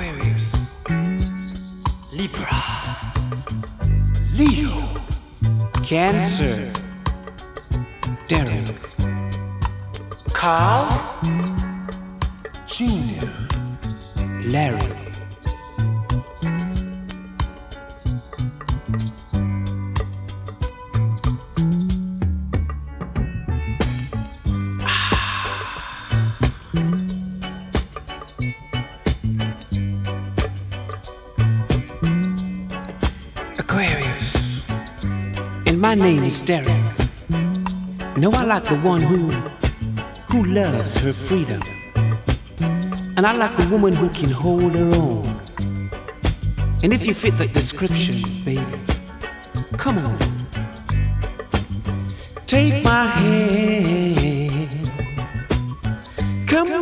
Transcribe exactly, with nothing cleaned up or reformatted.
Aquarius, Libra, Leo, Cancer, Derek, Carl, Junior, Larry, Aquarius, and my name is Derek. No, I like the one who, who loves her freedom. And I like a woman who can hold her own. And if you fit the description, baby, come on. Take my hand. Come